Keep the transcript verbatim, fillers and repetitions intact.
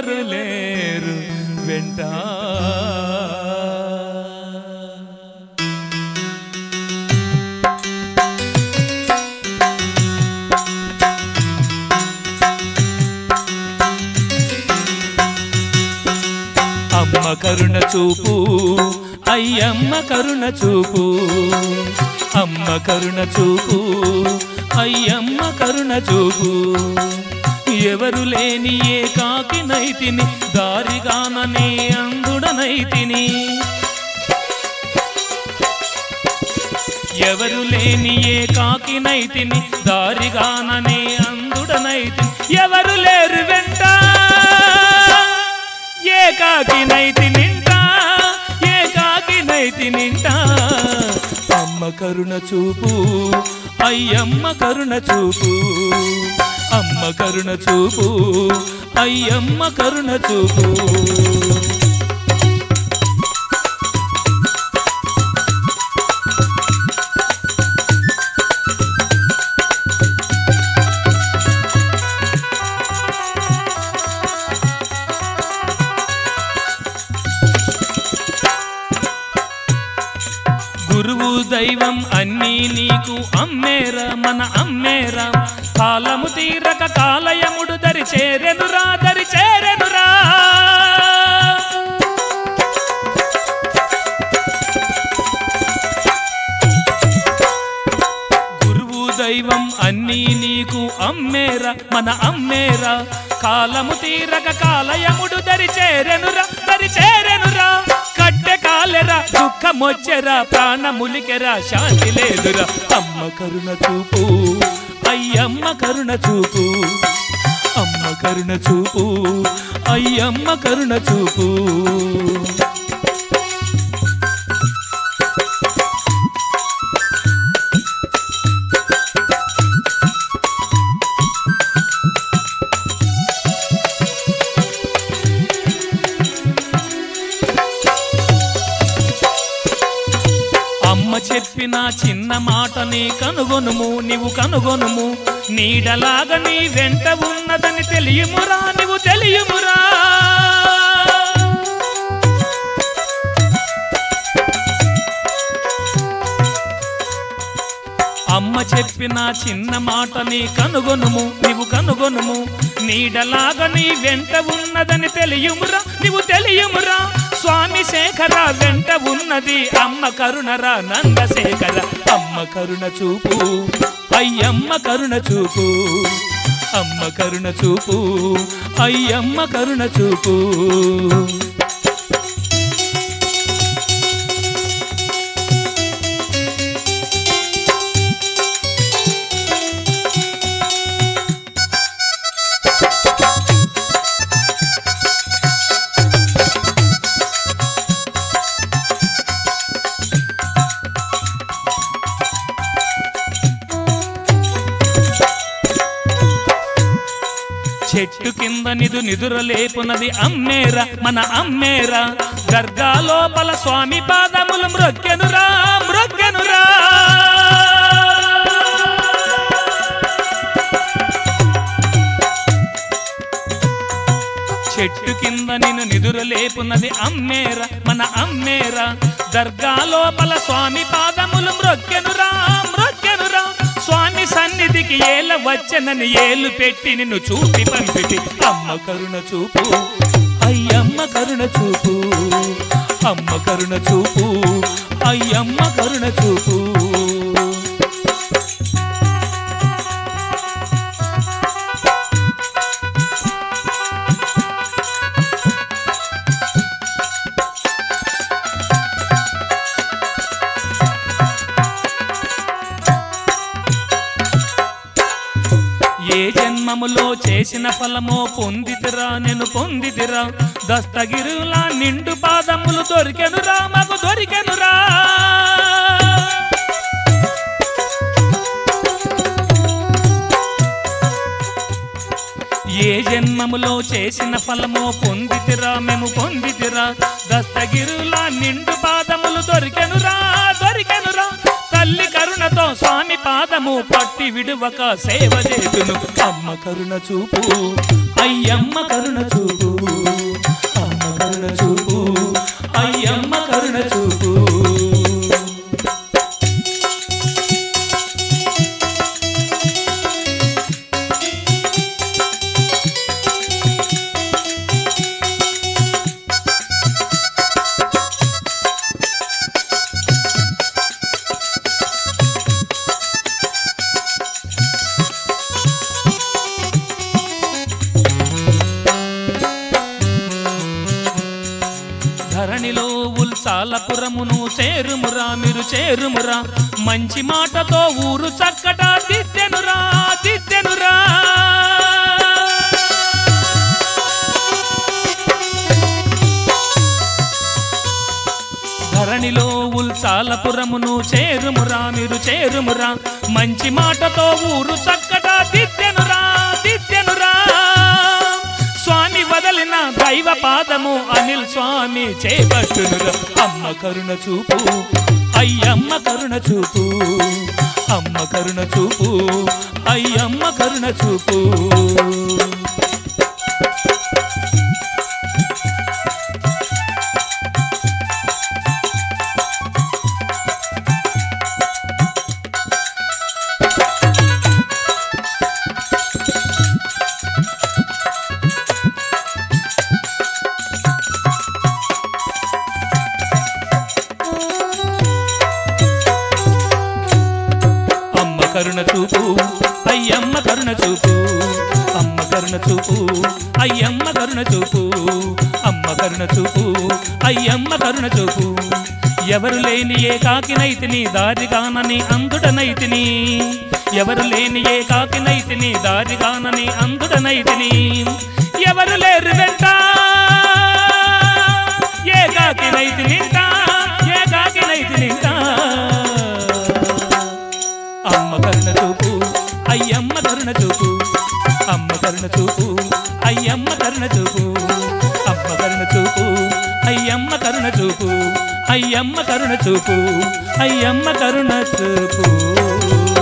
నాకెవరు లేరు వెంట. అమ్మ కరుణ చూపు అయ్యమ్మ కరుణ చూపు, అమ్మ కరుణ చూపు అయ్యమ్మ కరుణ చూపు. ఎవరు లేని ఏకాకినైతిని దారిగాననే అందుడనైతిని, ఎవరు లేని ఏకాకినైతిని దారిగాననే అందుడనైతిని. ఎవరు లేరు వెంట ఏకాకినైతి నింట, ఏకాకినైతి నింట. అమ్మ కరుణ చూపు అయ్యమ్మ కరుణ చూపు, అమ్మ కరుణ చూపు అయ్యమ్మ కరుణ చూపు. గురువు దైవం అన్నీ నీకు అమ్మేరా మన అమ్మేరా. కాలము తీరక కాలయముడు దరి చేరెనురా దరి చేరెనురా. గురువు దైవం అన్నీ నీకు అమ్మేరా మన అమ్మేరా. కాలము తీరక కాలయముడు దరి చేరెనురా దరి చేరెనురా. కట్టె కాలెరా దుఃఖమొచ్చెరా ప్రాణములికెరా శాంతి లేదురా. అమ్మ కరుణ చూపు అయ్యమ్మ కరుణ చూపు, అమ్మ కరుణ చూపు అయ్యమ్మ కరుణ చూపు. అమ్మ చెప్పిన చిన్న మాటని కనుగొనుము నీవు కనుగొనుము. నీడలాగా నీ వెంట ఉన్నదని తెలియమురా నీవు తెలియమురా. అమ్మ చెప్పిన చిన్న మాటని కనుగొనుము నీవు కనుగొనుము. నీడలాగా నీ వెంట ఉన్నదని తెలియమురా నీవు తెలియమురా. స్వామి శేఖర వెంట ఉన్నది అమ్మ కరుణరా నందశేఖర. అమ్మ కరుణ చూపు అయ్యమ్మ కరుణ చూపు, అమ్మ కరుణ చూపు అయ్యమ్మ కరుణ చూపు. చెట్టు కింద నిదు నిదురలేపునది అమ్మేరా మన అమ్మేరా. దర్గా లోపల స్వామి పాదములు మ్రొక్కెనురా మ్రొక్కెనురా. చెట్టు కింద నిన్ను నిదురలేపునది అమ్మేరా మన అమ్మేరా. దర్గా లోపల స్వామి పాదములు మ్రొక్కెనురా మ్రొక్కెనురా. స్వామి సన్నిధికి ఏల వచ్చనని ఏలు పెట్టి నిన్ను చూపి పంపిటి. అమ్మ కరుణ చూపు అయ్యమ్మ కరుణ చూపు, అమ్మ కరుణ చూపు అయ్యమ్మ కరుణ చూపు. ఏ జన్మములో చేసిన ఫలమో పొందితిరా నేను పొందితిరా. దస్తగిరులా నిండు పాదములు దొరికెనురా మాకు దొరికెనురా. ఏ జన్మములో చేసిన ఫలమో పొందితిరా మేము పొందితిరా. దస్తగిరులా నిండు పాదములు దొరికెనురా దొరికెనురా. తల్లి కరుణతో స్వామి పాదము పట్టి విడువక సేవ చేతును. అమ్మ కరుణ చూపు అయ్యమ్మ కరుణ చూపు. ఉల్సాలపురమును చేరుమురా మీరు చేరుమురా మంచి మాటతో ఊరు చక్కట దిద్దెనురా దిద్దెనురా ధరణిలో ఉల్సాలపురమును చేరుమురా మీరు చేరుమురా మంచి మాటతో ఊరు చక్కట దిద్దెనురా దిద్దెనురా స్వామి వదలిన దైవ పాదము అనిల్ స్వామి చేపట్టునురా అమ్మ కరుణ చూపు అయ్యమ్మ కరుణ చూపు అమ్మ కరుణ చూపు అయ్యమ్మ కరుణ చూపు కరుణ చూపు అయ్యమ్మ కరుణ చూపు అమ్మ కరుణ చూపు అయ్యమ్మ కరుణ చూపు అమ్మ కరుణ చూపు అయ్యమ్మ కరుణ చూపు ఎవరు లేని ఏకాకినైతిని దారిగానని అందుడనైతిని ఎవరు లేని ఏకాకినైతిని దారిగానని అందుడనైతిని ఎవరు లేరు వెంట ఏకాకినైతిని ఏకాకినైతిని అమ్మ కరుణ చూపు అయ్యమ్మ కరుణ చూపు అమ్మ కరుణ చూపు అయ్యమ్మ కరుణ చూపు అమ్మ కరుణ చూపు అయ్యమ్మ కరుణ చూపు అయ్యమ్మ కరుణ చూపు అయ్యమ్మ కరుణ చూపు